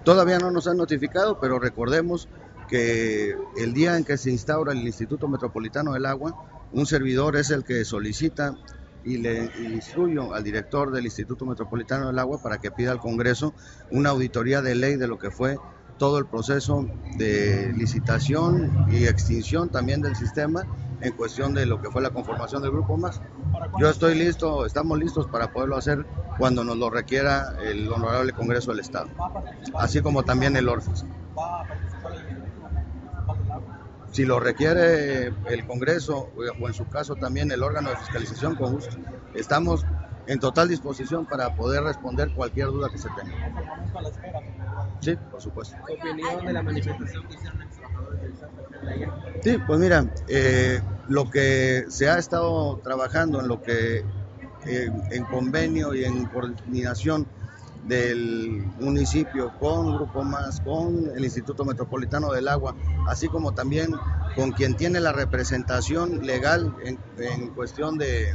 Todavía no nos han notificado, pero recordemos que el día en que se instaura el Instituto Metropolitano del Agua, un servidor es el que solicita y le instruyo al director del Instituto Metropolitano del Agua para que pida al Congreso una auditoría de ley de lo que fue todo el proceso de licitación y extinción también del sistema en cuestión de lo que fue la conformación del Grupo Más. Yo estoy listo, estamos listos para poderlo hacer cuando nos lo requiera el Honorable Congreso del Estado, así como también el ORFIS. Si lo requiere el Congreso o en su caso también el órgano de fiscalización, con gusto. Estamos en total disposición para poder responder cualquier duda que se tenga. Sí, por supuesto. ¿Qué opinión de la manifestación que hicieron los trabajadores del SAT? Sí, pues mira, lo que se ha estado trabajando en lo que en convenio y en coordinación del municipio con Grupo Más, con el Instituto Metropolitano del Agua, así como también con quien tiene la representación legal en cuestión de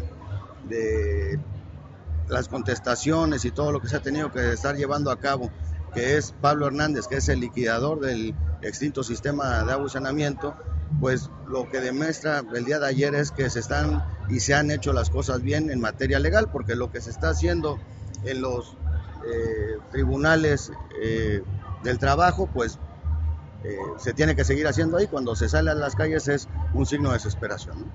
las contestaciones y todo lo que se ha tenido que estar llevando a cabo, que es Pablo Hernández, que es el liquidador del extinto sistema de agua y saneamiento. Pues lo que demuestra el día de ayer es que se están y se han hecho las cosas bien en materia legal, porque lo que se está haciendo en los tribunales del trabajo, pues se tiene que seguir haciendo ahí. Cuando se sale a las calles es un signo de desesperación, ¿no?